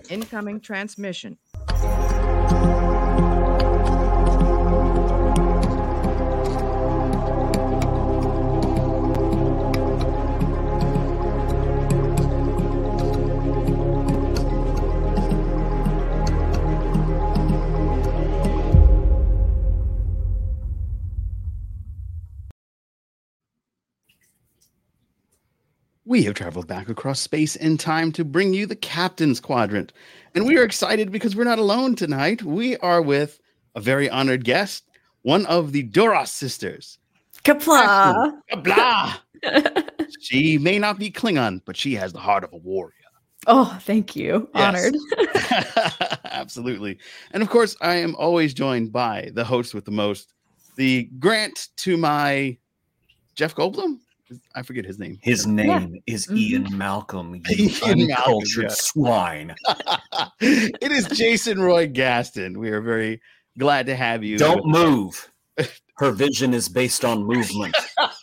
Incoming transmission. We have traveled back across space and time to bring you the Captain's Quadrant. And we are excited because we're not alone tonight. We are with a very honored guest, one of the Duras sisters. Kapla. Kapla. She may not be Klingon, but she has the heart of a warrior. Oh, thank you. Yes. Honored. Absolutely. And of course, I am always joined by the host with the most, the Grant to my Jeff Goldblum. I forget his name. His name is Ian Malcolm, you uncultured swine. It is Jason Roy Gaston. We are very glad to have you. Don't move. Her vision is based on movement.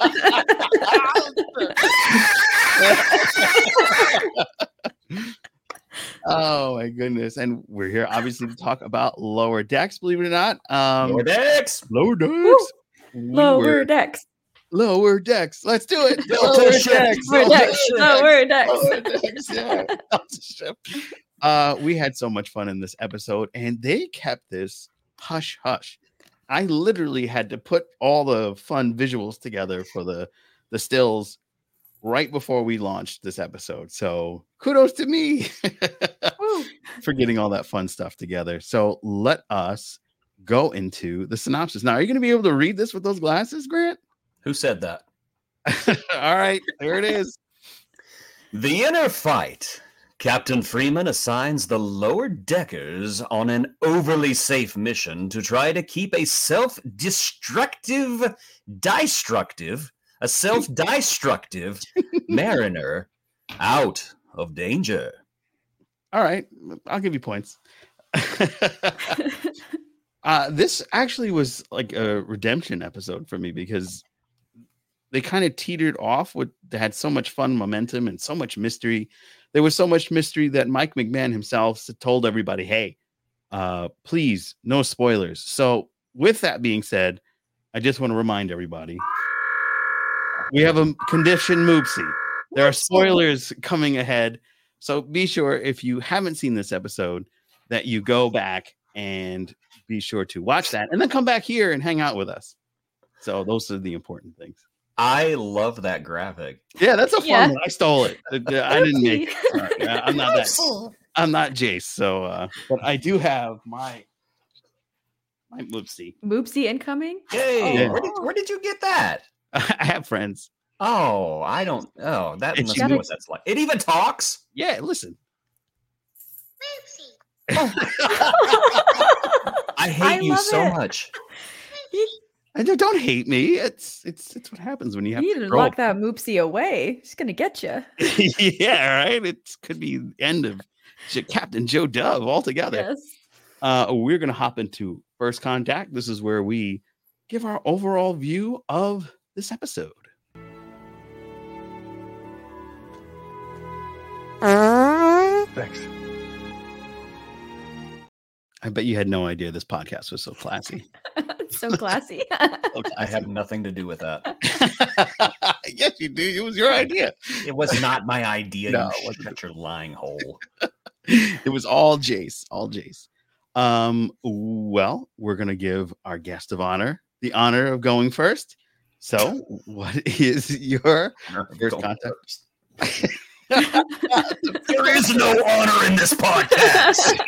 Oh my goodness. And we're here obviously to talk about Lower Decks, believe it or not. Lower Decks. Lower Decks. Lower Decks. Lower Decks. Let's do it. Lower Decks. Lower Decks. Lower Decks. Yeah. We had so much fun in this episode, and they kept this hush hush. I literally had to put all the fun visuals together for the stills right before we launched this episode. So kudos to me for getting all that fun stuff together. So let us go into the synopsis. Now, are you going to be able to read this with those glasses, Grant? Who said that? All right, there it is. The Inner Fight. Captain Freeman assigns the Lower Deckers on an overly safe mission to try to keep a self-destructive mariner out of danger. All right, I'll give you points. This actually was like a redemption episode for me because they kind of teetered off they had so much fun momentum and so much mystery. There was so much mystery that Mike McMahon himself told everybody, hey, please, no spoilers. So with that being said, I just want to remind everybody, we have a condition Moopsie. There are spoilers coming ahead. So be sure, if you haven't seen this episode, that you go back and be sure to watch that and then come back here and hang out with us. So those are the important things. I love that graphic. Yeah, that's a fun one. I stole it. I didn't make it. Sorry. I'm not that. I'm not Jace. So, but I do have my Moopsie. Moopsie incoming. Hey, where did you get that? I have friends. Oh, I don't. Oh, that must be what that's like. It even talks. Yeah, listen. I hate you so much. Don't hate me. It's what happens when you have to lock that Moopsie away. She's gonna get you. Yeah, right. It could be the end of Captain Joe Dove altogether. Yes. We're gonna hop into First Contact. This is where we give our overall view of this episode. Thanks. I bet you had no idea this podcast was so classy. So classy. I have nothing to do with that. Yes, you do. It was your idea. It was not my idea. No, you shut your lying hole. It was all Jace. All Jace. Well, we're going to give our guest of honor the honor of going first. So what is your first contact? There is no honor in this podcast.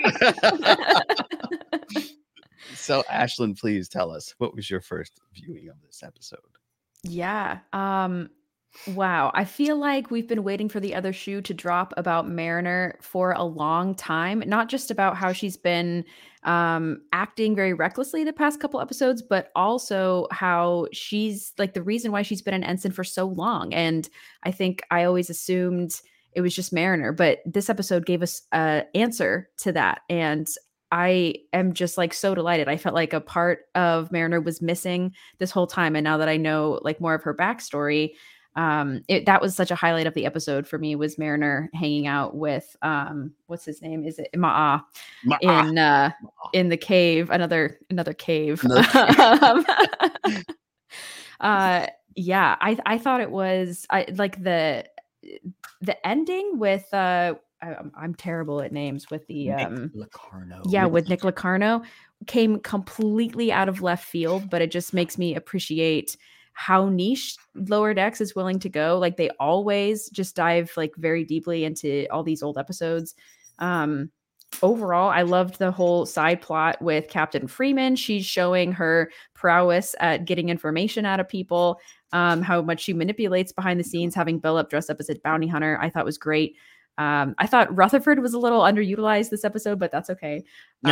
So, Ashlyn, please tell us, what was your first viewing of this episode? Yeah. Wow. I feel like we've been waiting for the other shoe to drop about Mariner for a long time, not just about how she's been acting very recklessly the past couple episodes, but also how she's like the reason why she's been an ensign for so long. And I think I always assumed it was just Mariner, but this episode gave us an answer to that. And I am just like so delighted. I felt like a part of Mariner was missing this whole time. And now that I know like more of her backstory, That was such a highlight of the episode for me, was Mariner hanging out with what's his name? Is it Ma'a in the cave? Another cave. Yeah, I thought it was like the ending with I'm terrible at names, with the Nick Locarno. Yeah, with Nick Locarno, came completely out of left field, but it just makes me appreciate how niche Lower Decks is willing to go. Like, they always just dive like very deeply into all these old episodes. Overall, I loved the whole side plot with Captain Freeman. She's showing her prowess at getting information out of people, how much she manipulates behind the scenes, having Bellep dress up as a bounty hunter. I thought was great. I thought Rutherford was a little underutilized this episode, but that's okay.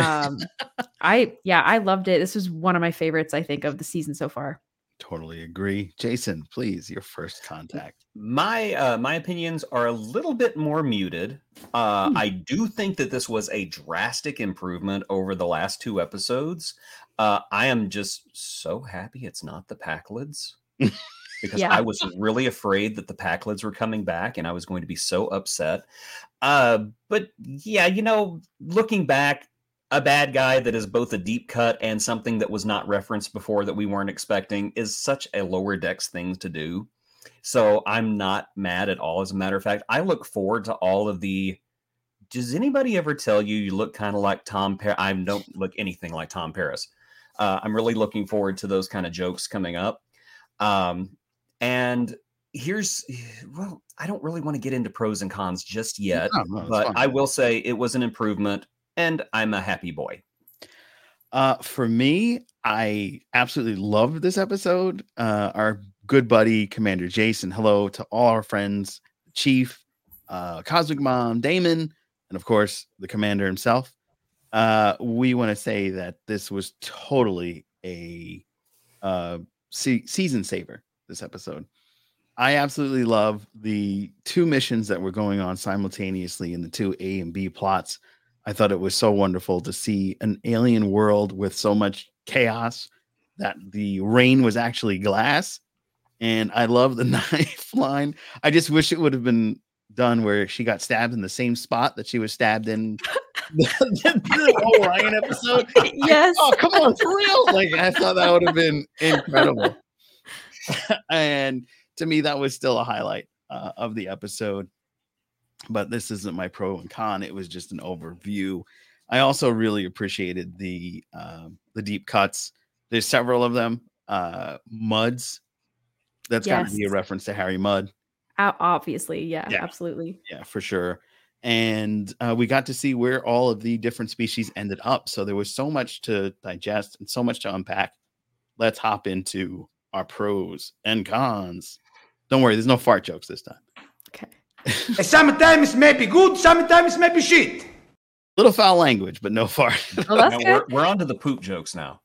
I loved it. This was one of my favorites, I think, of the season so far. Totally agree. Jason, please, your first contact. My opinions are a little bit more muted. I do think that this was a drastic improvement over the last 2 episodes. I am just so happy it's not the Packlids, because I was really afraid that the Packlids were coming back and I was going to be so upset. But yeah, looking back, a bad guy that is both a deep cut and something that was not referenced before that we weren't expecting is such a Lower Decks thing to do. So I'm not mad at all. As a matter of fact, I look forward to all of the... Does anybody ever tell you look kind of like Tom Paris? I don't look anything like Tom Paris. I'm really looking forward to those kind of jokes coming up. And I don't really want to get into pros and cons just yet, but I will say it was an improvement. And I'm a happy boy. For me, I absolutely loved this episode. Our good buddy, Commander Jason, hello to all our friends, Chief, Cosmic Mom, Damon, and of course, the Commander himself. We want to say that this was totally a season saver, this episode. I absolutely love the 2 missions that were going on simultaneously in the 2 A and B plots. I thought it was so wonderful to see an alien world with so much chaos that the rain was actually glass. And I love the knife line. I just wish it would have been done where she got stabbed in the same spot that she was stabbed in the Orion episode. Yes. Oh, come on, for real. Like, I thought that would have been incredible. And to me, that was still a highlight of the episode. But this isn't my pro and con. It was just an overview. I also really appreciated the deep cuts. There's several of them. Muds. That's got to be a reference to Harry Mudd. Obviously, yeah, absolutely. Yeah, for sure. And we got to see where all of the different species ended up. So there was so much to digest and so much to unpack. Let's hop into our pros and cons. Don't worry, there's no fart jokes this time. Okay. Sometimes it may be good, sometimes it may be shit. Little foul language, but no fart. Oh, that's good. We're on to the poop jokes now.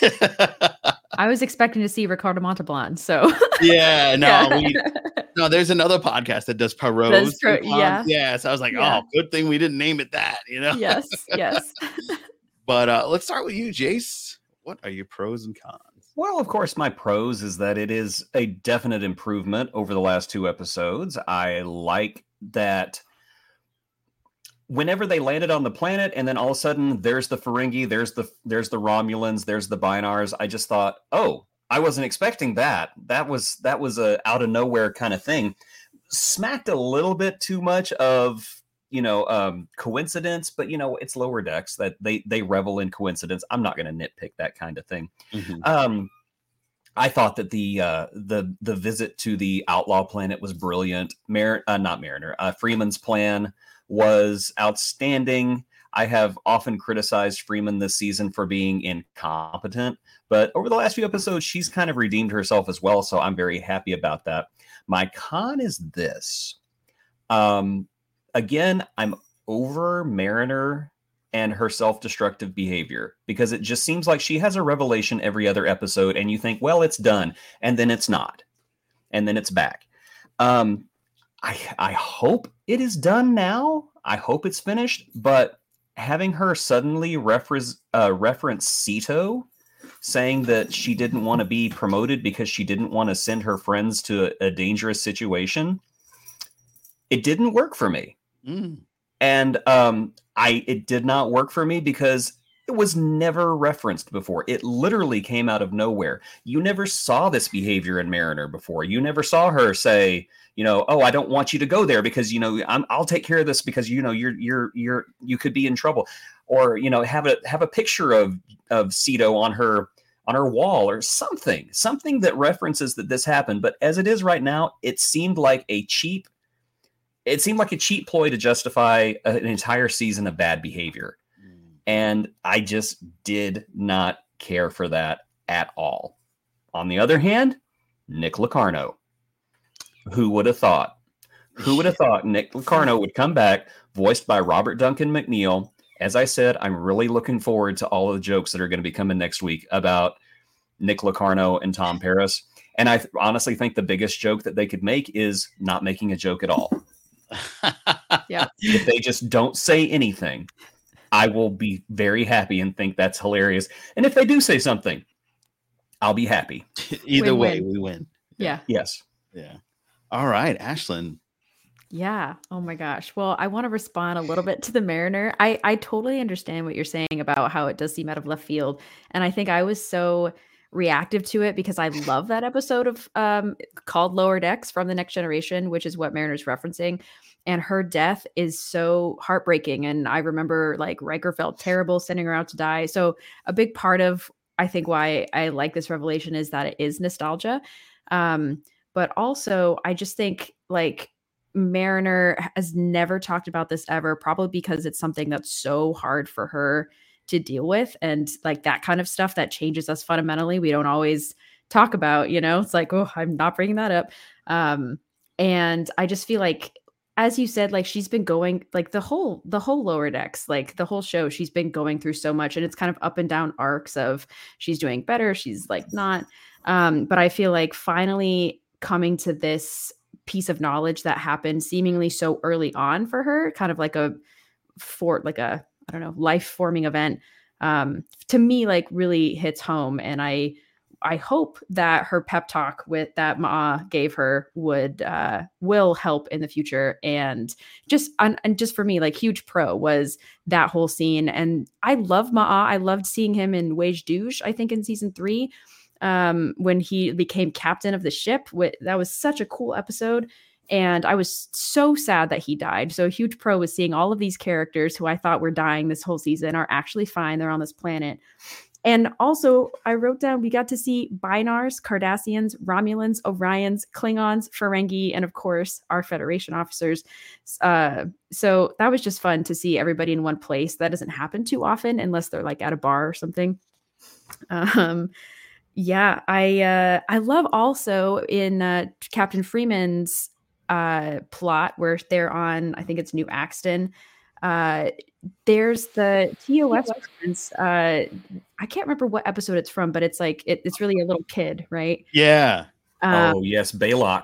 I was expecting to see Ricardo Montalban, so yeah, no, there's another podcast that does pros. Yeah. So I was like, oh, good thing we didn't name it that, Yes. But let's start with you, Jace. What are your pros and cons? Well, of course, my pros is that it is a definite improvement over the last 2 episodes. I like that whenever they landed on the planet and then all of a sudden there's the Ferengi, there's the Romulans, there's the Bynars, I just thought, oh, I wasn't expecting that. That was a out of nowhere kind of thing. Smacked a little bit too much of coincidence, but it's Lower Decks that they revel in coincidence. I'm not going to nitpick that kind of thing. Mm-hmm. I thought that the visit to the outlaw planet was brilliant. Freeman's plan was outstanding. I have often criticized Freeman this season for being incompetent, but over the last few episodes, she's kind of redeemed herself as well. So I'm very happy about that. My con is this. Again, I'm over Mariner and her self-destructive behavior because it just seems like she has a revelation every other episode and you think, well, it's done. And then it's not. And then it's back. I hope it is done now. I hope it's finished. But having her suddenly reference Sito saying that she didn't want to be promoted because she didn't want to send her friends to a dangerous situation, it didn't work for me. And it did not work for me because it was never referenced before. It literally came out of nowhere. You never saw this behavior in Mariner before. You never saw her say, oh, I don't want you to go there because, I'll take care of this because, you could be in trouble, or, have a picture of Cito on her wall or something that references that this happened. But as it is right now, it seemed like a cheap ploy to justify an entire season of bad behavior. And I just did not care for that at all. On the other hand, Nick Locarno. Who would have thought? Who would have thought Nick Locarno would come back, voiced by Robert Duncan McNeil? As I said, I'm really looking forward to all of the jokes that are going to be coming next week about Nick Locarno and Tom Paris. And I honestly think the biggest joke that they could make is not making a joke at all. Yeah. If they just don't say anything, I will be very happy and think that's hilarious. And if they do say something, I'll be happy. Either way, we win. Yeah. Yes. Yeah. All right, Ashlyn. Yeah. Oh my gosh. Well, I want to respond a little bit to the Mariner. I totally understand what you're saying about how it does seem out of left field. And I think I was so reactive to it because I love that episode of called Lower Decks from The Next Generation, which is what Mariner's referencing. And her death is so heartbreaking. And I remember like Riker felt terrible sending her out to die. So a big part of, I think, why I like this revelation is that it is nostalgia. But also I just think like Mariner has never talked about this ever, probably because it's something that's so hard for her to deal with. And like that kind of stuff that changes us fundamentally, we don't always talk about, it's like, oh, I'm not bringing that up. And I just feel like, as you said, like she's been going like the whole Lower Decks, like the whole show, she's been going through so much, and it's kind of up and down arcs of she's doing better, she's like not. But I feel like finally coming to this piece of knowledge that happened seemingly so early on for her, kind of like a I don't know, life forming event, to me, like really hits home. And I hope that her pep talk that Ma gave her will help in the future. And just for me, like huge pro was that whole scene. And I love Ma. I loved seeing him in Wage Douche, I think in season 3, when he became captain of the ship. That was such a cool episode. And I was so sad that he died. So a huge pro was seeing all of these characters who I thought were dying this whole season are actually fine. They're on this planet. And also, I wrote down, we got to see Bynars, Cardassians, Romulans, Orions, Klingons, Ferengi, and of course, our Federation officers. So that was just fun to see everybody in one place. That doesn't happen too often unless they're like at a bar or something. Yeah, I love also in Captain Freeman's plot where they're on, I think it's New Axton. There's the TOS reference. I can't remember what episode it's from, but it's like it's really a little kid, right? Yeah. Oh yes, Baylock.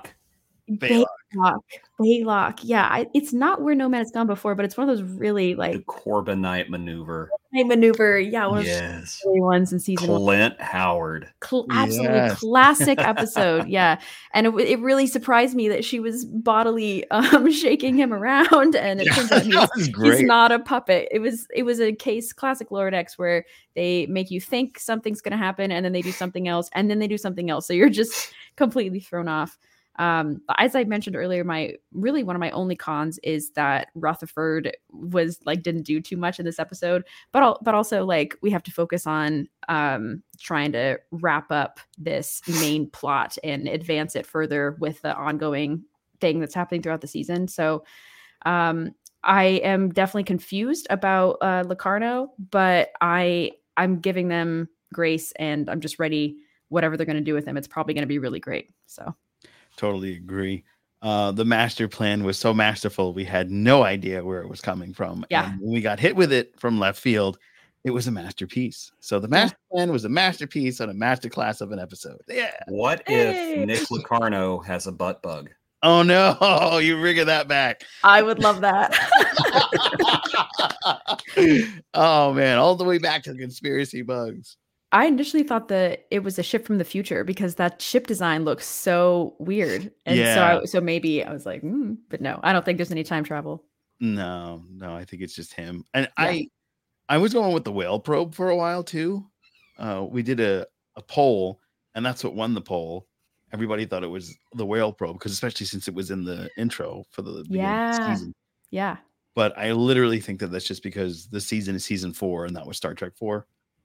Baylock. Yeah, it's not Where No Man Has Gone Before, but it's one of those really like the Corbinite maneuver. Yeah, one of yes, those ones in season Clint Howard. Absolutely classic episode. Yeah, and it really surprised me that she was bodily shaking him around, and it turns out he's not a puppet. It was a case, classic Lower Decks, where they make you think something's going to happen, and then they do something else, and then they do something else, so you're just completely thrown off. As I mentioned earlier, one of my only cons is that Rutherford didn't do too much in this episode, but also like we have to focus on trying to wrap up this main plot and advance it further with the ongoing thing that's happening throughout the season. So I am definitely confused about Locarno, but I'm giving them grace, and I'm just ready. Whatever they're going to do with him, it's probably going to be really great. So. Totally agree. The master plan was so masterful. We had no idea where it was coming from. Yeah. And when we got hit with it from left field, it was a masterpiece. So the master plan was a masterpiece on a masterclass of an episode. Yeah. What if Nick Locarno has a butt bug? Oh no, you bringing that back. I would love that. Oh man, all the way back to the conspiracy bugs. I initially thought that it was a ship from the future because that ship design looks so weird. And Yeah. so maybe I was like, but no, I don't think there's any time travel. No, I think it's just him. And Yeah. I was going with the whale probe for a while too. We did a poll, and that's what won the poll. Everybody thought it was the whale probe because especially since it was in the intro for the beginning of the season. Yeah. But I literally think that that's just because the season is season 4, and that was Star Trek 4.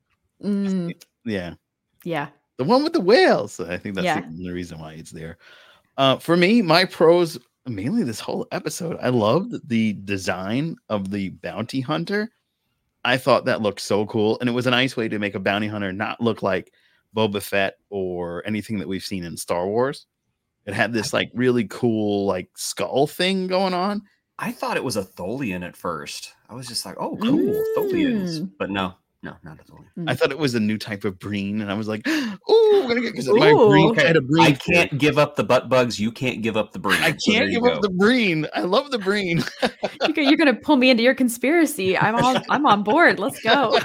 Yeah. Yeah. The one with the whales. I think that's the only reason why it's there. For me, my pros, mainly this whole episode, I loved the design of the bounty hunter. I thought that looked so cool. And it was a nice way to make a bounty hunter not look like Boba Fett or anything that we've seen in Star Wars. It had this like really cool like skull thing going on. I thought it was a Tholian at first. I was just like, oh, cool, Tholians. But no, not a Tholian. I thought it was a new type of breen, and I was like, "Oh, I'm gonna get because my breen had a breen." I can't give up the butt bugs. You can't give up the breen. I can't give up the breen. I love the breen. You're gonna pull me into your conspiracy. I'm on board. Let's go.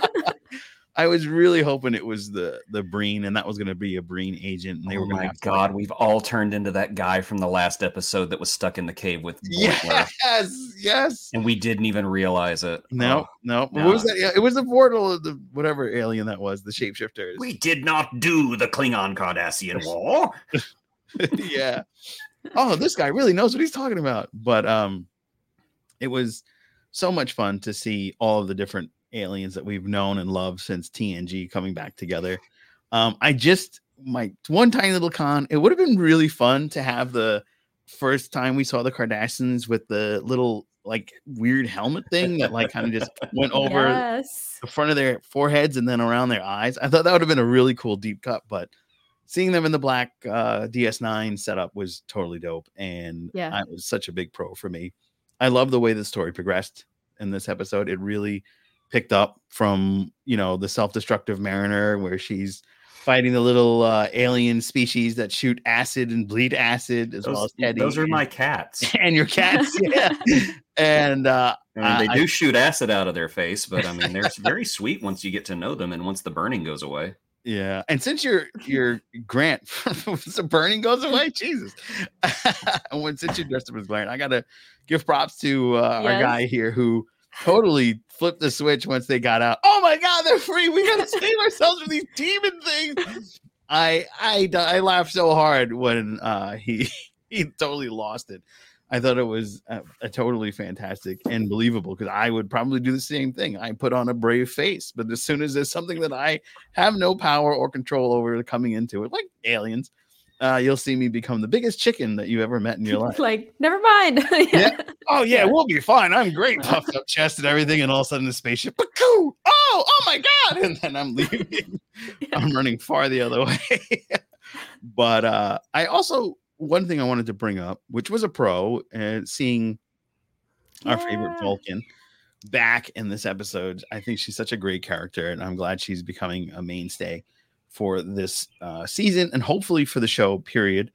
I was really hoping it was the breen, and that was going to be a breen agent. And they were going to. Oh my god, we've all turned into that guy from the last episode that was stuck in the cave with Boimler. Yes. And we didn't even realize it. No. What was that? Yeah, it was the portal of the whatever alien that was, the shapeshifters. We did not do the Klingon Cardassian War. Yeah. Oh, this guy really knows what he's talking about. But it was so much fun to see all of the different aliens that we've known and loved since TNG coming back together. My one tiny little con, it would have been really fun to have the first time we saw the Cardassians with the little like weird helmet thing that like kind of just went over the front of their foreheads and then around their eyes. I thought that would have been a really cool deep cut, but seeing them in the black DS9 setup was totally dope. And it was such a big pro for me. I love the way the story progressed in this episode. It really picked up from, the self-destructive Mariner, where she's fighting the little alien species that shoot acid and bleed acid, as well as Teddy. Those are my cats. And your cats, yeah. And they do shoot acid out of their face, but I mean, they're very sweet once you get to know them and once the burning goes away. Yeah, and since your Grant, the burning goes away, Jesus. And since you dressed up as Grant, I gotta give props to our guy here who totally flipped the switch once they got out. Oh my god, they're free! We gotta save ourselves from these demon things. I laughed so hard when he totally lost it. I thought it was a totally fantastic and believable, because I would probably do the same thing. I put on a brave face, but as soon as there's something that I have no power or control over coming into it, like aliens, you'll see me become the biggest chicken that you ever met in your life. Like, never mind. Yeah. Oh yeah, we'll be fine. I'm great, puffed up chest and everything, and all of a sudden the spaceship, oh my god, and then I'm leaving. I'm running far the other way. But I also, one thing I wanted to bring up, which was a pro, and seeing our favorite Vulcan back in this episode. I think she's such a great character, and I'm glad she's becoming a mainstay for this season and hopefully for the show, period.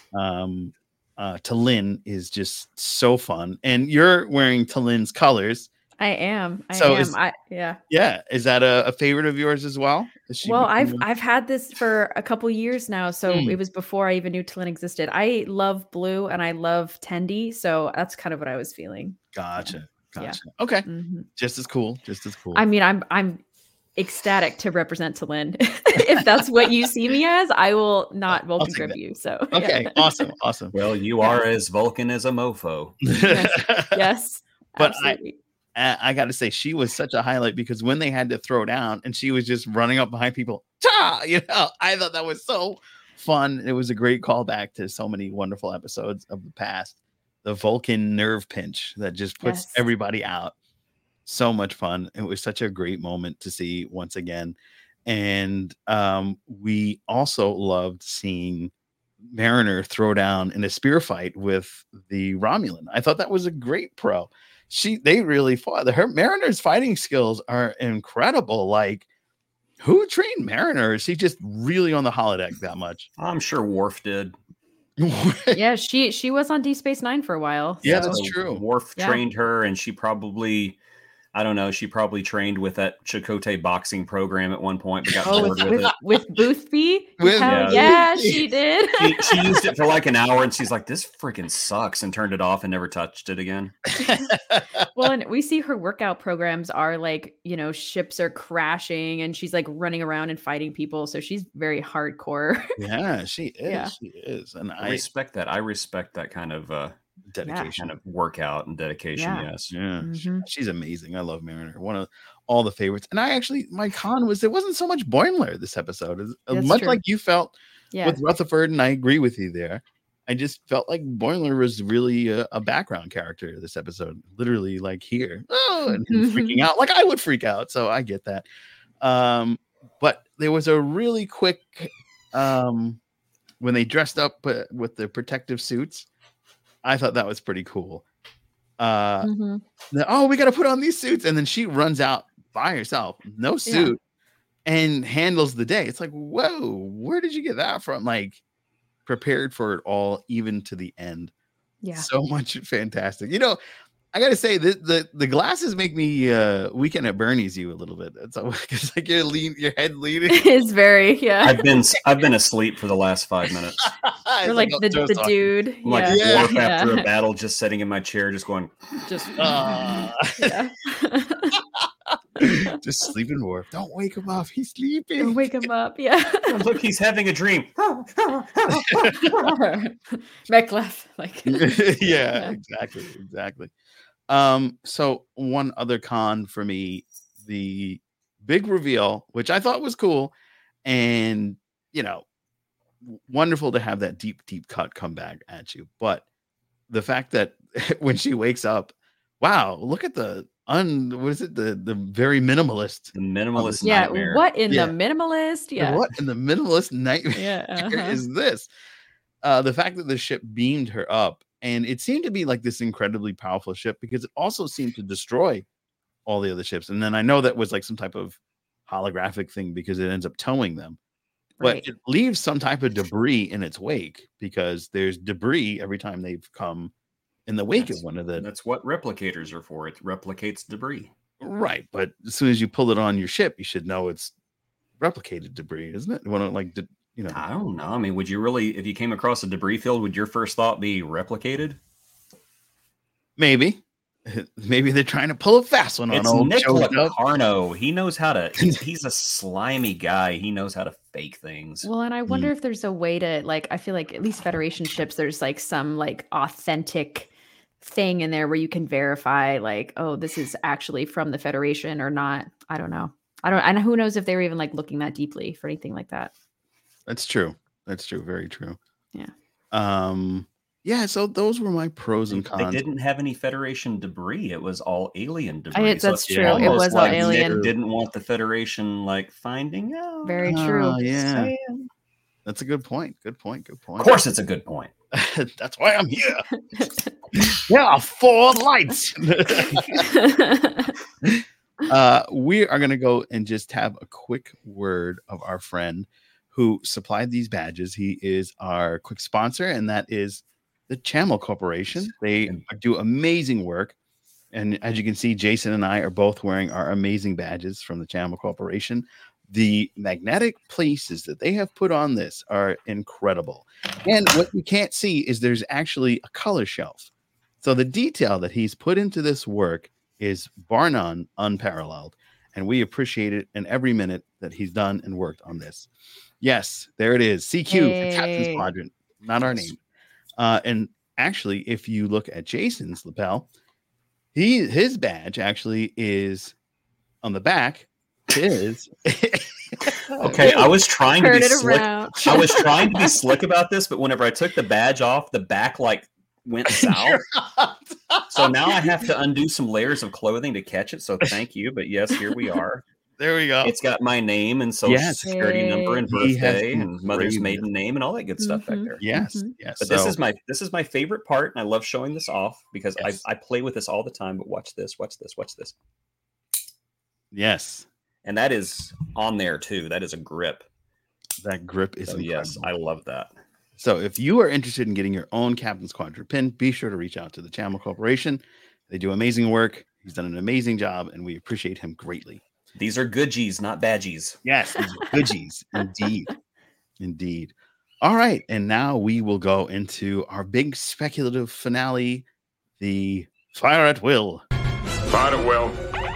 T'Lyn is just so fun, and you're wearing T'Lyn's colors. I am. Yeah. Is that a favorite of yours as well? Well, I've had this for a couple years now, so it was before I even knew T'Lyn existed. I love blue and I love Tendi, so that's kind of what I was feeling. Gotcha. Yeah. Okay. Mm-hmm. Just as cool. I mean, I'm ecstatic to represent T'Lyn. If that's what you see me as, I will not Vulcan grip you. So okay, awesome. Well, you are as Vulcan as a mofo. Yes. But I got to say, she was such a highlight, because when they had to throw down and she was just running up behind people, I thought that was so fun. It was a great callback to so many wonderful episodes of the past. The Vulcan nerve pinch that just puts everybody out. So much fun. It was such a great moment to see once again. And we also loved seeing Mariner throw down in a spear fight with the Romulan. I thought that was a great pro. They really fought. Her Mariner's fighting skills are incredible. Like, who trained Mariner? Is he just really on the holodeck that much? I'm sure Worf did. Yeah, she was on Deep Space Nine for a while. Yeah, that's true. Worf trained her, and she probably I don't know. She probably trained with that Chakotay boxing program at one point, but got bored with it. with Boothby? With- Hell Yeah. yeah, she did. She used it for like an hour, and she's like, "This freaking sucks," and turned it off and never touched it again. Well, and we see her workout programs are like, ships are crashing and she's like running around and fighting people. So she's very hardcore. Yeah, she is. Yeah. She is. And I I respect that. I respect that kind of dedication. workout and dedication. Yeah. Yes. Yeah, Mhm. she's amazing. I love Mariner. One of all the favorites. And my con was there wasn't so much Boimler this episode. That's Much true. like you felt Yeah. with Rutherford, and I agree with you there. I just felt like Boimler was really a background character this episode. Literally, like here, and him freaking out, like I would freak out. So I get that. But there was a really quick when they dressed up with the protective suits. I thought that was pretty cool. Mhm. We got to put on these suits, and then she runs out by herself, no suit, and handles the day. It's like, whoa, where did you get that from? Like, prepared for it all, even to the end. Yeah. So much fantastic. I gotta say the glasses make me Weekend at Bernie's you a little bit. It's like your head leaning. It's very, I've been asleep for the last 5 minutes. You're like the dude. I'm like Yeah. Worf after a battle, just sitting in my chair, just going. Just, Ah. yeah. Just sleeping, Worf. Don't wake him up. He's sleeping. Or wake him up. Yeah. "Oh, look, he's having a dream. Mechlef. Like, Yeah, exactly. So one other con for me, the big reveal, which I thought was cool, and wonderful to have that deep cut come back at you. But the fact that when she wakes up, wow, look at the the very minimalist. The minimalist yeah. nightmare. What in Yeah. the minimalist? Yeah. What in the minimalist nightmare Yeah. is this? The fact that the ship beamed her up, and it seemed to be like this incredibly powerful ship because it also seemed to destroy all the other ships. And then I know that was like some type of holographic thing because it ends up towing them, but Right. it leaves some type of debris in its wake because there's debris every time they've come in the wake of one of the That's what replicators are for. It replicates debris. right. But as soon as you pull it on your ship, you should know it's replicated debris, isn't it? I don't know. I mean, would you really, if you came across a debris field, would your first thought be replicated? Maybe they're trying to pull a fast one on It's old Nick Joe Dub. Locarno. He knows how to. He's a slimy guy. He knows how to fake things. Well, and I wonder if there's a way to I feel like at least Federation ships, there's like some like authentic thing in there where you can verify this is actually from the Federation or not. I don't know. And who knows if they were even like looking that deeply for anything like that. That's true. Very true. Yeah. Yeah. So those were my pros and They cons. didn't have any Federation debris. It was all alien debris. That's it's true. It almost was all like Nick alien. didn't want the Federation finding out. Very true. Yeah. That's a good point. Good point. Of course, it's a good point. That's why I'm here. Yeah, 4 lights. We are going to go and just have a quick word of our friend who supplied these badges. He is our quick sponsor, and that is the Chamel Corporation. They do amazing work. And as you can see, Jason and I are both wearing our amazing badges from the Chamel Corporation. The magnetic places that they have put on this are incredible. And what you can't see is there's actually a color shelf. So the detail that he's put into this work is bar none unparalleled. And we appreciate it in every minute that he's done and worked on this. Yes, there it is. CQ for Captain's Hey. Quadrant, not our name. And actually, if you look at Jason's lapel, his badge actually is on the back. His Okay, I was trying to Turn be it slick. around. I was trying to be slick about this, but whenever I took the badge off, the back went south. So now I have to undo some layers of clothing to catch it. So thank you, but yes, here we are. There we go. It's got my name and social Yes. security number and He has birthday and mother's engraved maiden name and all that good stuff back Mhm. there. Yes, Mhm. yes. But So, this is my favorite part, and I love showing this off because Yes. I play with this all the time. But watch this. yes, And that is on there too. That is a grip. that grip is So incredible. yes, I love that. So if you are interested in getting your own Captain's Quadrant pin, be sure to reach out to the Chamel Corporation. They do amazing work. He's done an amazing job, and we appreciate him greatly. These are good G's, not bad G's. Yes, these are good G's. Indeed. All right, and now we will go into our big speculative finale, the Fire at Will. Fire at will.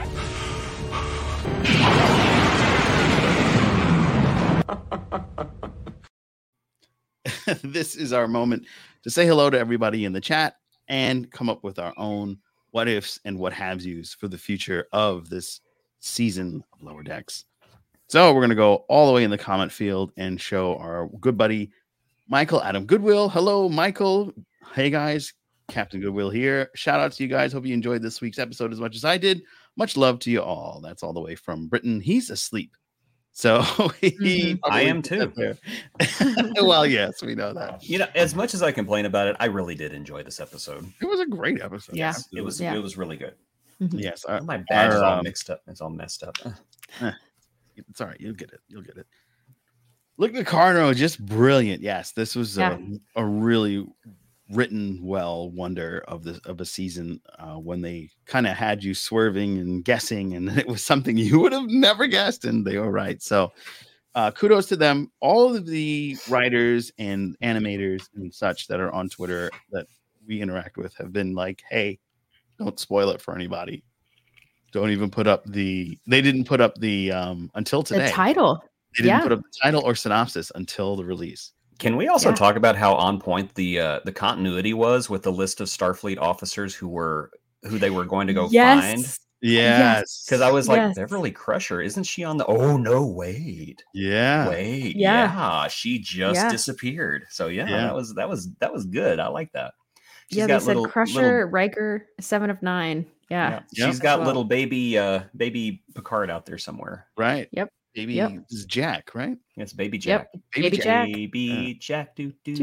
This is our moment to say hello to everybody in the chat and come up with our own what ifs and what have yous for the future of this season of Lower Decks. So we're going to go all the way in the comment field and show our good buddy Michael Adam Goodwill. Hello, Michael. Hey guys, Captain Goodwill here. Shout out to you guys. Hope you enjoyed this week's episode as much as I did. Much love to you all. That's all the way from Britain. He's asleep. So I am too. Well, yes, we know that. You know, as much as I complain about it, I really did enjoy this episode. It was a great episode. Yeah. It was really good. Yes. My badge is all mixed up. It's all messed up. It's all right. You'll get it. Look at Carno, just brilliant. Yes, this was a really written well wonder of a season when they kind of had you swerving and guessing, and it was something you would have never guessed, and they were right. So kudos to them. All of the writers and animators and such that are on Twitter that we interact with have been like, hey, don't spoil it for anybody. Don't even put up they didn't put up the until today. The title. They didn't put up the title or synopsis until the release. Can we also talk about how on point the continuity was with the list of Starfleet officers who they were going to go find? Yes. Because I was like, Beverly Crusher, isn't she on the? Oh no, wait. Yeah. She just disappeared. So that was good. I like that. She's got they said Crusher, Riker, 7 of 9. Yeah. She's got little baby Picard out there somewhere. Right. Yep. Baby is Jack, right? Yes, baby Jack. Yep. Baby Jack. Baby Jack.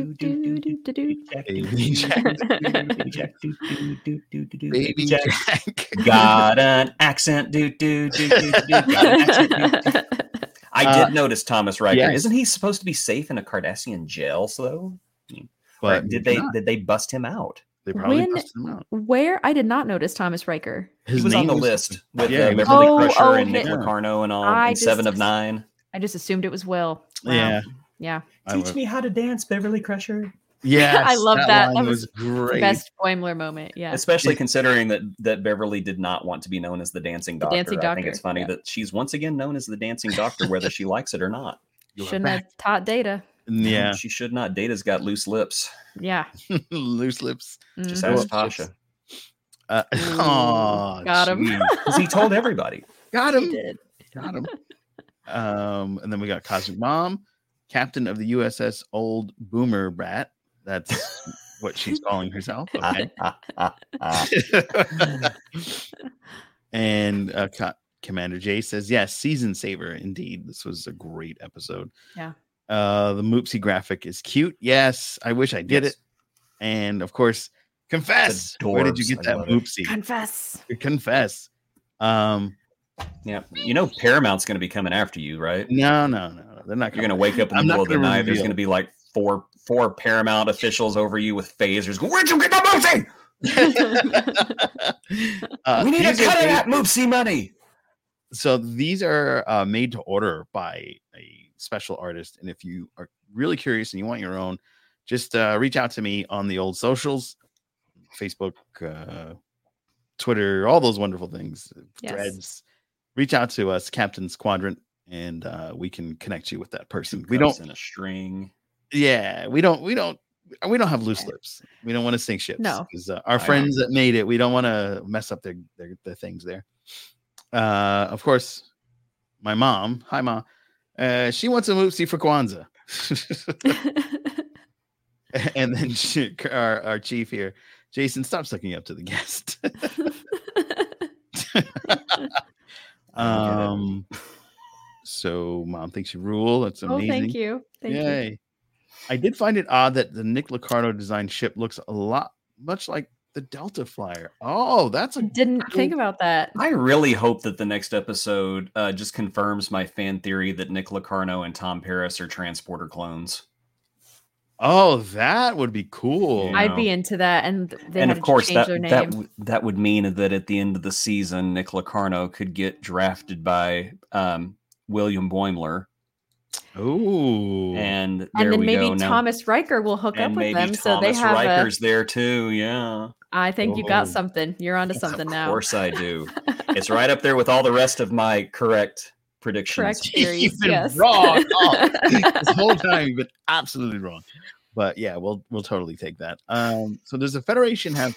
Baby Jack. Got an accent. I did notice Thomas Riker. Yes. Isn't he supposed to be safe in a Cardassian jail? So, but did they bust him out? They probably busted him out. Where I did not notice Thomas Riker. He was on the list with Beverly Crusher and Nick him. Locarno and all, and 7 of 9. I just assumed it was Will. Wow. Yeah. Teach me how to dance, Beverly Crusher. Yeah, I love that. That was great. The best Boimler moment. Yeah. Especially considering that Beverly did not want to be known as the Dancing Doctor. I think it's funny that she's once again known as the Dancing Doctor, whether she likes it or not. Shouldn't have taught Data. Yeah. She should not. Data's got loose lips. Yeah. Loose lips. Just ask Tasha. Got him. Because he told everybody. Got him. He did. Got him. And then we got Cosmic Mom, captain of the USS Old Boomer Brat. That's what she's calling herself. Okay. And Commander J says, yes, season saver. Indeed. This was a great episode. Yeah. The Moopsy graphic is cute. Yes. I wish I did it. And of course, confess. Where did you get that Moopsy? Confess. Yeah. You know, Paramount's going to be coming after you, right? No. They're not. You're going to wake up in the middle of the night. There's going to be like four Paramount officials over you with phasers going, where'd you get the Moopsy? We need a cut of that Moopsy money. So these are made to order by a special artist. And if you are really curious and you want your own, just reach out to me on the old socials, Facebook, Twitter, all those wonderful things, threads. Reach out to us, Captain's Quadrant, and we can connect you with that person. We don't in a string. Yeah, we don't have loose lips. We don't want to sink ships. No, because our friends that made it, we don't want to mess up their things there. Of course, my mom. Hi, Mom. She wants a Moopsy for Kwanzaa. And then our chief here, Jason, stop sucking up to the guest. So Mom thinks you rule. That's amazing. Thank you. Thank you. I did find it odd that the Nick Locarno designed ship looks much like the Delta Flyer. Oh, didn't think about that. I really hope that the next episode just confirms my fan theory that Nick Locarno and Tom Paris are transporter clones. Oh, that would be cool. Yeah. I'd be into that, and they And had of to course, change their name. that would mean that at the end of the season, Nick Locarno could get drafted by William Boimler, Ooh. and there And then we maybe go. Now, Thomas Riker will hook up and with maybe them, so they Thomas have Riker's there too. Yeah, I think you Oh. got something. You're onto something of now. course I do. It's right up there with all the rest of my correct predictions. Correct theories. You've been Yes. wrong. Oh, this whole time you've been absolutely wrong. But yeah, we'll totally take that. So does the Federation have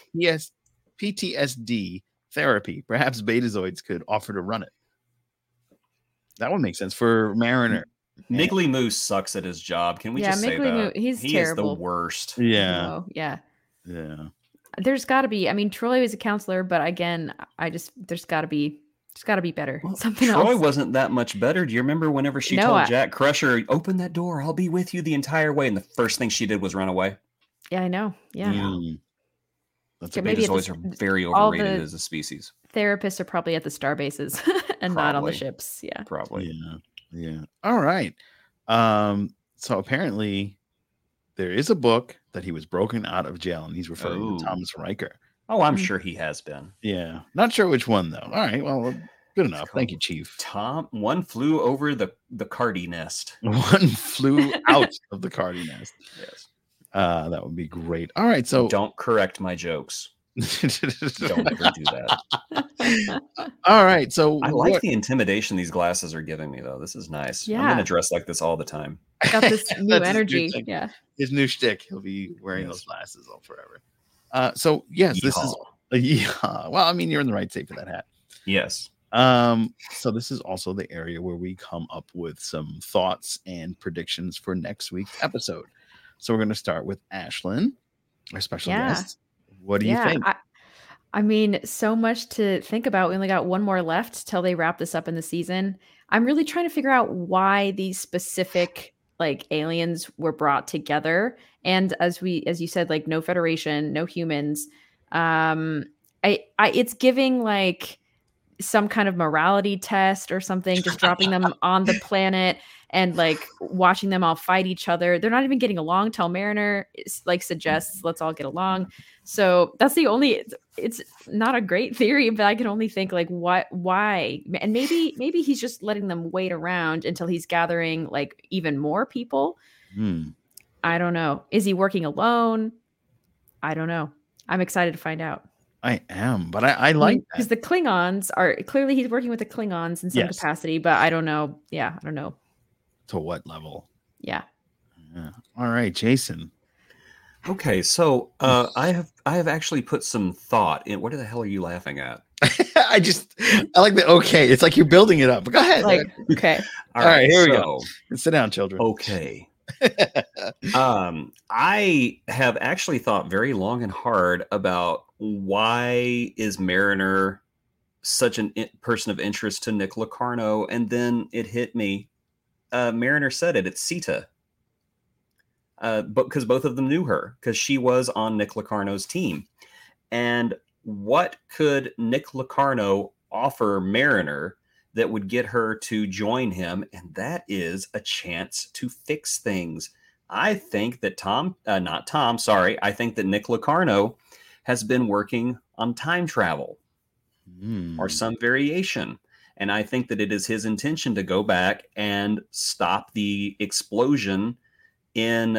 PTSD therapy? Perhaps Betazoids could offer to run it. That would make sense for Mariner. Niggly Moose sucks at his job. Can we Yeah, just say Niggly that? Moose, he's he terrible. is the worst. Yeah. No, yeah. Yeah. There's got to be. I mean, Troy was a counselor, but again, there's got to be better. Well, Something Troy else. wasn't that much better. Do you remember whenever she No, told Jack Crusher, "Open that door, I'll be with you the entire way," and the first thing she did was run away? Yeah, I know. Yeah. Mm. That's Yeah, a maybe big Betazoids are very all overrated the- as a species. Therapists are probably at the star bases and not on the Probably. ships. Yeah. Probably. Yeah. Yeah. All right. So apparently there is a book that he was broken out of jail, and he's referring Oh. to Thomas Riker. Oh, I'm Mm. sure he has been. Yeah. Not sure which one though. All right. Well, good enough. Thank you, Chief. One flew over the Cardi nest. One flew out of the Cardi nest. Yes. That would be great. All right. So Don't correct my jokes. Don't ever do that. all right. So I like what- the intimidation these glasses are giving me, though. This is nice. I'm Yeah. gonna dress like this all the time. Got this new That's his energy. thing. Yeah. His new shtick. He'll be wearing Yes. those glasses all forever. So yes, this is Yeehaw. yeah. Well, I mean, you're in the right state for that hat. Yes. So this is also the area where we come up with some thoughts and predictions for next week's episode. So we're going to start with Ashlyn, our special Yeah. guest. What do you think? I mean, so much to think about. We only got one more left till they wrap this up in the season. I'm really trying to figure out why these specific like aliens were brought together. And as you said, like no Federation, no humans. It's giving like some kind of morality test or something, just dropping them on the planet and like watching them all fight each other. They're not even getting along till Mariner suggests let's all get along. So that's the only, it's not a great theory, but I can only think like why? And maybe he's just letting them wait around until he's gathering like even more people. I don't know. Is he working alone? I don't know. I'm excited to find out. I am, but I like because that. the Klingons are clearly he's working with the Klingons in some Yes. capacity, but I don't know. Yeah, I don't know. To what level? Yeah. Yeah. All right, Jason. Okay, so I have actually put some thought in. What the hell are you laughing at? I like the okay. It's like you're building it up. Go ahead. Like, okay. All right, here we so, go. Sit down, children. Okay. I have actually thought very long and hard about why is Mariner such a person of interest to Nick Locarno, and then it hit me. Mariner said it. It's Sita. But because both of them knew her, because she was on Nick Locarno's team. And what could Nick Locarno offer Mariner that would get her to join him? And that is a chance to fix things. I think that I think that Nick Locarno has been working on time travel or some variation. And I think that it is his intention to go back and stop the explosion in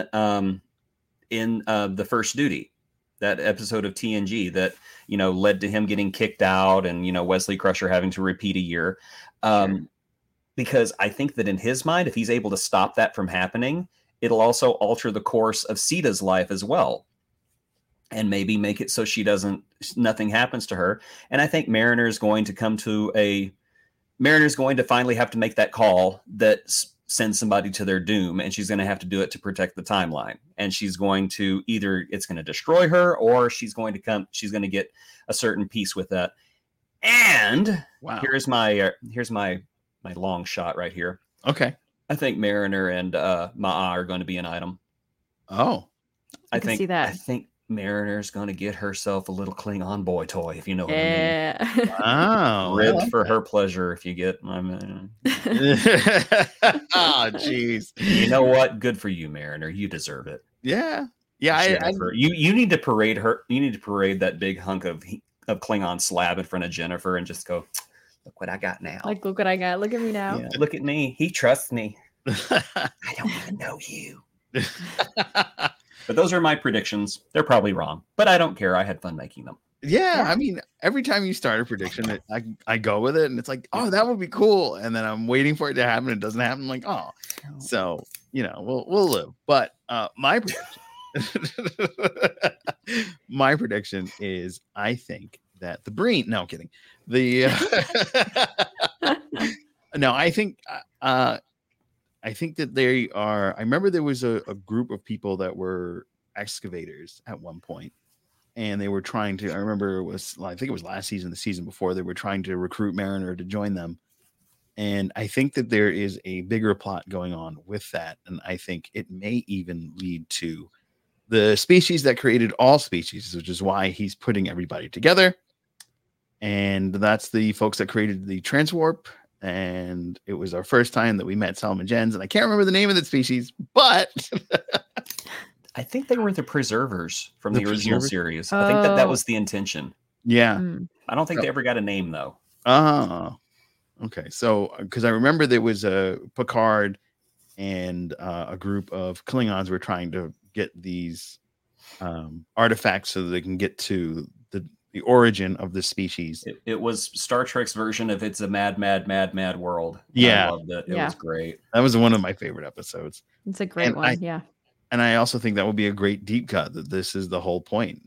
the First Duty, that episode of TNG that, led to him getting kicked out and, Wesley Crusher having to repeat a year. Because I think that in his mind, if he's able to stop that from happening, it'll also alter the course of Sita's life as well. And maybe make it so nothing happens to her. And I think Mariner's going to finally have to make that call that sends somebody to their doom, and she's going to have to do it to protect the timeline. And she's going to it's going to destroy her, or she's going to get a certain piece with that. And Wow. here's my long shot right here. Okay. I think Mariner and Ma'a are going to be an item. Oh. I can see that. I think Mariner's going to get herself a little Klingon boy toy, if you know what I mean. Yeah. Wow. Ribbed for her pleasure, if you get my man. Oh, jeez. You know what? Good for you, Mariner. You deserve it. Yeah. Yeah. Jennifer. You need to parade her. You need to parade that big hunk of Klingon slab in front of Jennifer and just go, look what I got now. Like, look what I got. Look at me now. Yeah. Look at me. He trusts me. I don't even know you. But those are my predictions. They're probably wrong, but I don't care. I had fun making them. Yeah, I mean, every time you start a prediction, I go with it, and it's like, oh, that would be cool, and then I'm waiting for it to happen. It doesn't happen. I'm like, oh, so we'll live. But my prediction, my prediction is, I think that the Breen. No, I'm kidding. The no, I think that they are. I remember there was a group of people that were excavators at one point. And they were trying to, I remember I think it was last season, the season before, they were trying to recruit Mariner to join them. And I think that there is a bigger plot going on with that. And I think it may even lead to the species that created all species, which is why he's putting everybody together. And that's the folks that created the transwarp. And it was our first time that we met Solomon Gens. And I can't remember the name of the species, but... I think they were the preservers from the original series. I think that was the intention. Yeah. I don't think they ever got a name, though. Okay. So, because I remember there was a Picard and a group of Klingons were trying to get these artifacts so that they can get to the origin of the species. It was Star Trek's version of It's a Mad, Mad, Mad, Mad World. Yeah. I loved it. It was great. That was one of my favorite episodes. It's a great one. Yeah. And I also think that would be a great deep cut, that this is the whole point.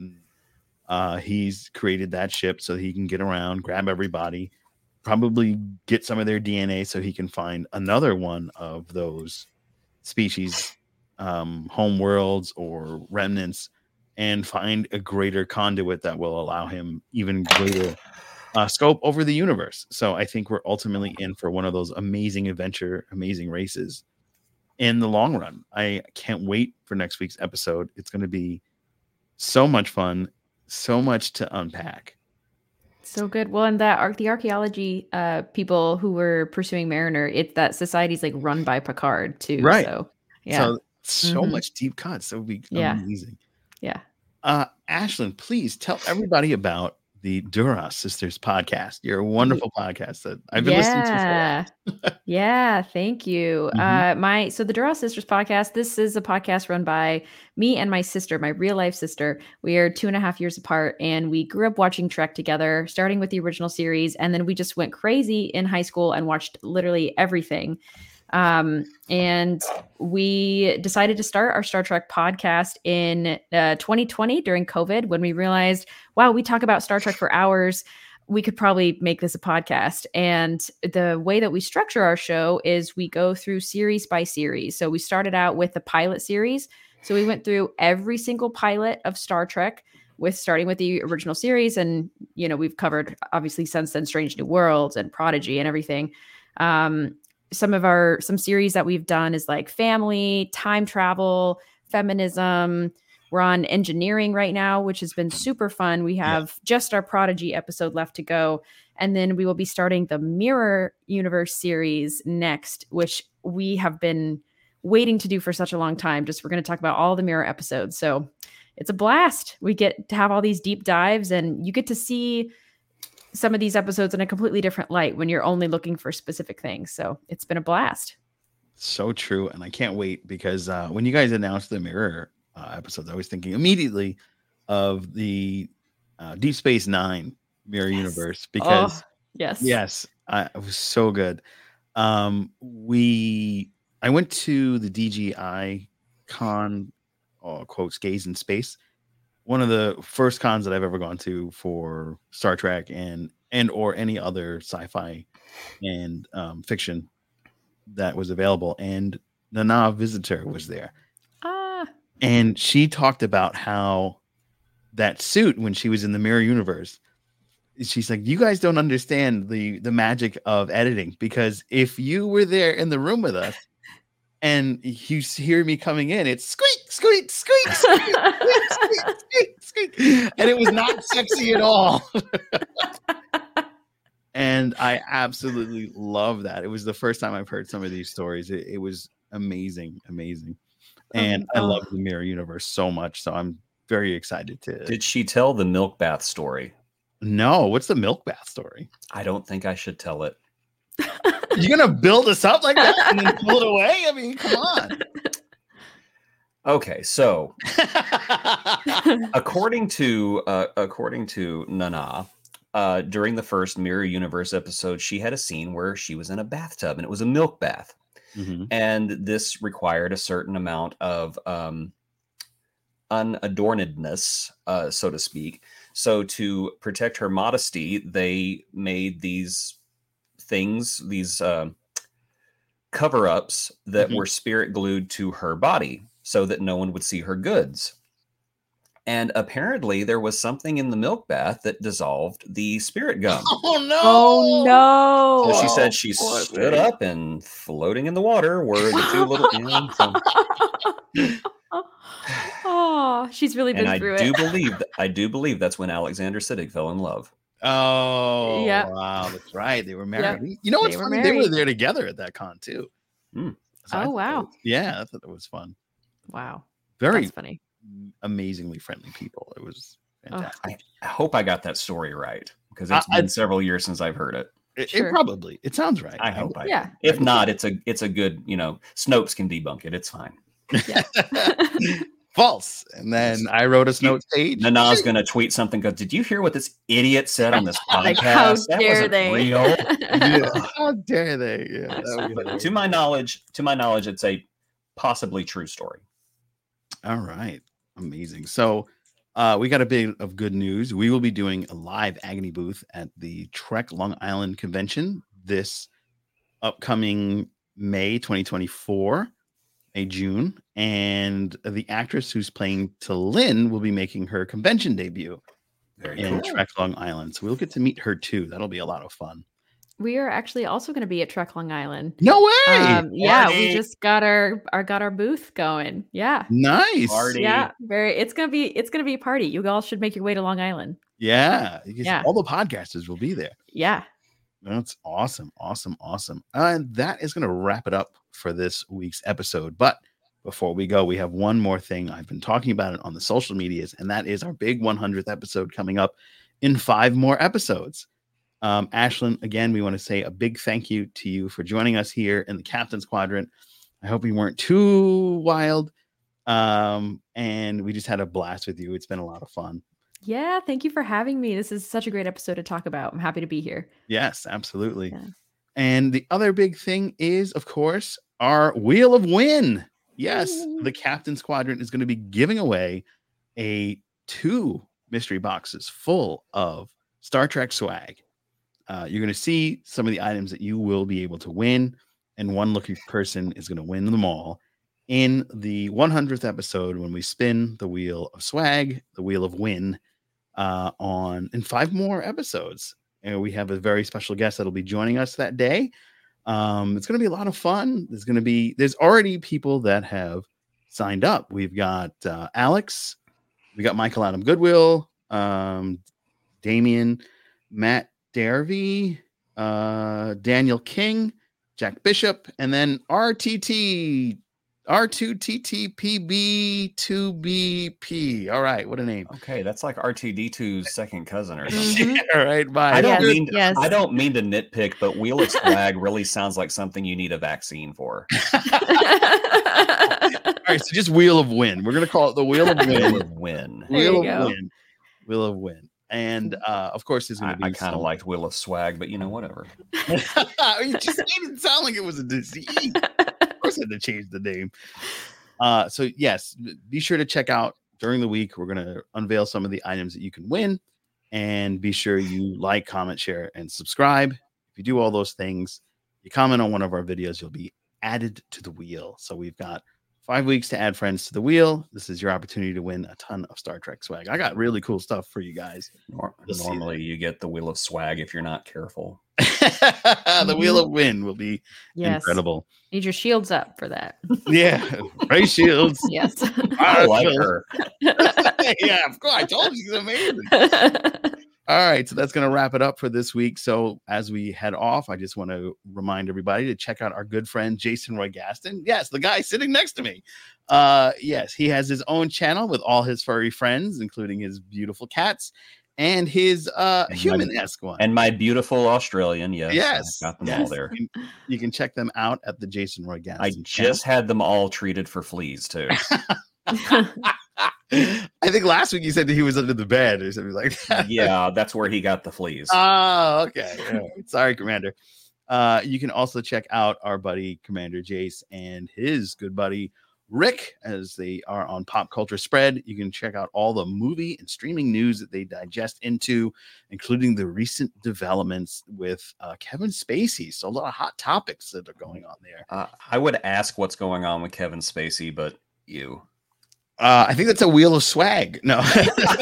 He's created that ship so he can get around, grab everybody, probably get some of their DNA so he can find another one of those species, home worlds or remnants, and find a greater conduit that will allow him even greater scope over the universe. So I think we're ultimately in for one of those amazing adventure, amazing races. In the long run, I can't wait for next week's episode. It's going to be so much fun, so much to unpack. So good. Well, and the archaeology people who were pursuing Mariner, that society's like run by Picard too. Right. So yeah. So much deep cuts. That would be amazing. Yeah. Ashlyn, please tell everybody about the Duras Sisters podcast. You're a wonderful podcast that I've been listening to for a while. Yeah, thank you. So the Duras Sisters podcast, this is a podcast run by me and my sister, my real life sister. We are 2.5 years apart, and we grew up watching Trek together, starting with the original series, and then we just went crazy in high school and watched literally everything. And we decided to start our Star Trek podcast in 2020 during COVID, when we realized, wow, we talk about Star Trek for hours. We could probably make this a podcast. And the way that we structure our show is we go through series by series. So we started out with the pilot series. So we went through every single pilot of Star Trek, starting with the original series. And, we've covered obviously since then Strange New Worlds and Prodigy and everything. Some series that we've done is like family, time travel, feminism. We're on engineering right now, which has been super fun. We have just our Prodigy episode left to go. And then we will be starting the Mirror Universe series next, which we have been waiting to do for such a long time. We're going to talk about all the Mirror episodes. So it's a blast. We get to have all these deep dives, and you get to see some of these episodes in a completely different light when you're only looking for specific things. So it's been a blast. So true. And I can't wait, because when you guys announced the Mirror episodes, I was thinking immediately of the Deep Space Nine Mirror Universe, because it was so good. I went to the DGI con, quotes, Gaze in Space, one of the first cons that I've ever gone to for Star Trek and or any other sci-fi and fiction that was available. And Nana Visitor was there. And she talked about how that suit, when she was in the Mirror Universe, she's like, you guys don't understand the magic of editing, because if you were there in the room with us and you hear me coming in, it's squeak, squeak, squeak, squeak, squeak, squeak, squeak, squeak. And it was not sexy at all. And I absolutely love that. It was the first time I've heard some of these stories. It was amazing, amazing. And I love the Mirror Universe so much, so I'm very excited to. Did she tell the milk bath story? No, what's the milk bath story? I don't think I should tell it. You're gonna build us up like that and then pull it away? I mean, come on. Okay, so according to Nana, during the first Mirror Universe episode, she had a scene where she was in a bathtub, and it was a milk bath. Mhm. And this required a certain amount of unadornedness, so to speak. So to protect her modesty, they made these things, these cover-ups that were spirit glued to her body so that no one would see her goods. And apparently there was something in the milk bath that dissolved the spirit gum. Oh no! Oh no! So she said she stood up, and floating in the water were the two little. Oh, she's really been And through I do believe that's when Alexander Siddig fell in love. Oh, Yeah. wow, that's right. They were married. Yep. You know what's They were funny? They were married. there together at that con too. Mm. So I Oh, thought that wow. was- yeah, I thought that was fun. Wow, Very that's funny. amazingly friendly people. It was fantastic. I hope I got that story right, because it's been several years since I've heard it. It Sure. probably it sounds right. I hope I. Yeah. If not, it's a good. Snopes can debunk it. It's fine. False. And then I wrote a Snopes page. Nana's gonna tweet something. Goes, did you hear what this idiot said on this podcast? Like, how That dare wasn't they? real. Yeah. How dare they? Yeah, that would be But hilarious. to my knowledge, it's a possibly true story. All right. Amazing. So we got a bit of good news. We will be doing a live Agony booth at the Trek Long Island Convention this upcoming May 2024, June. And the actress who's playing T'Lyn will be making her convention debut Very in cool. Trek Long Island. So we'll get to meet her too. That'll be a lot of fun. We are actually also going to be at Trek Long Island. No way. Yeah, we Party. just got our booth going. Yeah. Nice. Party. Yeah, it's gonna be a party. You all should make your way to Long Island. Yeah. Because Yeah. all the podcasters will be there. Yeah. That's awesome. Awesome. Awesome. And that is going to wrap it up for this week's episode. But before we go, we have one more thing. I've been talking about it on the social medias, and that is our big 100th episode coming up in 5 more episodes. Ashlyn, again, we want to say a big thank you to you for joining us here in the Captain's Quadrant. I hope we weren't too wild. And we just had a blast with you. It's been a lot of fun. Yeah, thank you for having me. This is such a great episode to talk about. I'm happy to be here. Yes, absolutely. Yeah. And the other big thing is, of course, our Wheel of Win. Yes, the Captain's Quadrant is going to be giving away 2 mystery boxes full of Star Trek swag. You're going to see some of the items that you will be able to win, and one lucky person is going to win them all in the 100th episode when we spin the Wheel of Swag, the Wheel of Win, in 5 more episodes. And we have a very special guest that'll be joining us that day. It's going to be a lot of fun. There's already people that have signed up. We've got Alex, we got Michael Adam Goodwill, Damien, Matt Dervey, Daniel King, Jack Bishop, and then R2TTPB2BP. All right, what a name. Okay, that's like R2D2's second cousin or something. Mhm. All right, bye. I don't Yes, mean yes. I don't mean to nitpick, but Wheel of Swag really sounds like something you need a vaccine for. All right, so just Wheel of Win. We're gonna call it the Wheel of Wheel Win. of Win. There you Wheel go. of Win. Wheel of Win. And of course, there's I gonna be. kind of liked Wheel of Swag, but whatever. You just made it sound like it was a disease. Of course, I had to change the name. So yes, be sure to check out during the week. We're gonna unveil some of the items that you can win, and be sure you like, comment, share, and subscribe. If you do all those things, you comment on one of our videos, you'll be added to the wheel. So we've got 5 weeks to add friends to the wheel. This is your opportunity to win a ton of Star Trek swag. I got really cool stuff for you guys. You'll see Normally, you get the Wheel of Swag if you're not careful. The Wheel of Win will be Yes. incredible. Need your shields up for that. Yeah, Ray Shields. Yes. I like her. Yeah, of course. I told you she's amazing. All right, so that's going to wrap it up for this week. So as we head off, I just want to remind everybody to check out our good friend Jason Roy Gaston. Yes, the guy sitting next to me. Yes, he has his own channel with all his furry friends, including his beautiful cats and his human-esque one. And my beautiful Australian. Yes, I've got them all there. You can check them out at the Jason Roy Gaston. I just had them all treated for fleas too. I think last week you said that he was under the bed or something like that. Yeah, that's where he got the fleas. Oh, okay. All right. Sorry, Commander. You can also check out our buddy Commander Jace and his good buddy Rick, as they are on Pop Culture Spread. You can check out all the movie and streaming news that they digest into, including the recent developments with Kevin Spacey. So a lot of hot topics that are going on there. I would ask what's going on with Kevin Spacey, but you. I think that's a wheel of swag. No. Well,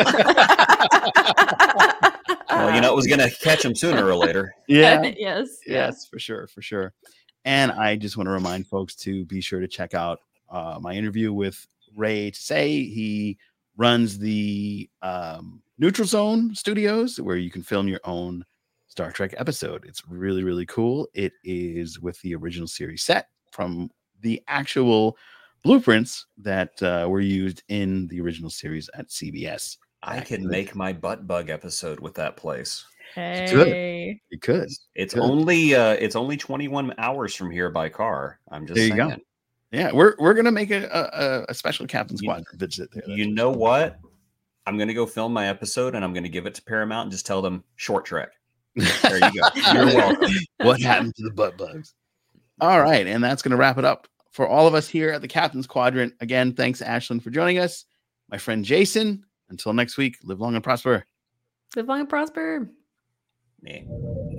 it was going to catch him sooner or later. Yeah. Yes, for sure. And I just want to remind folks to be sure to check out my interview with Ray Tsay. He runs the Neutral Zone Studios, where you can film your own Star Trek episode. It's really, really cool. It is with the original series set from the actual blueprints that were used in the original series at CBS. I could make my butt bug episode with that place. Hey. You could. It's only 21 hours from here by car. I'm just saying. Go. Yeah, we're gonna make a special Captain Squad visit there. You know what? I'm gonna go film my episode and I'm gonna give it to Paramount and just tell them short trek. There you go. You're welcome. What happened to the butt bugs? All right, and that's gonna wrap it up for all of us here at the Captain's Quadrant. Again, thanks, Ashlyn, for joining us. My friend Jason, until next week, live long and prosper. Live long and prosper. Yeah.